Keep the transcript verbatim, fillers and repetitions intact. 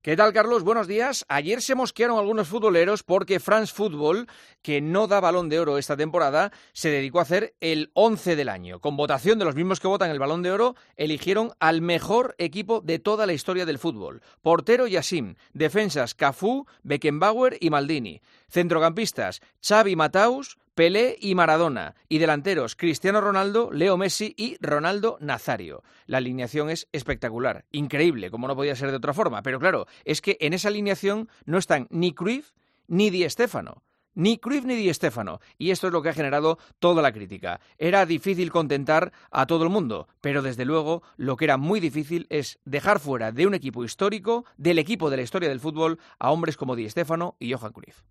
¿Qué tal, Carlos? Buenos días. Ayer se mosquearon algunos futboleros porque France Football, que no da Balón de Oro esta temporada, se dedicó a hacer el once del año. Con votación de los mismos que votan el Balón de Oro, eligieron al mejor equipo de toda la historia del fútbol. Portero Yassim, defensas Cafú, Beckenbauer y Maldini. Centrocampistas Xavi, Mataus, Pelé y Maradona, y delanteros Cristiano Ronaldo, Leo Messi y Ronaldo Nazario. La alineación es espectacular, increíble, como no podía ser de otra forma, pero claro, es que en esa alineación no están ni Cruyff ni Di Stéfano. Ni Cruyff ni Di Stéfano, y esto es lo que ha generado toda la crítica. Era difícil contentar a todo el mundo, pero desde luego lo que era muy difícil es dejar fuera de un equipo histórico, del equipo de la historia del fútbol, a hombres como Di Stéfano y Johan Cruyff.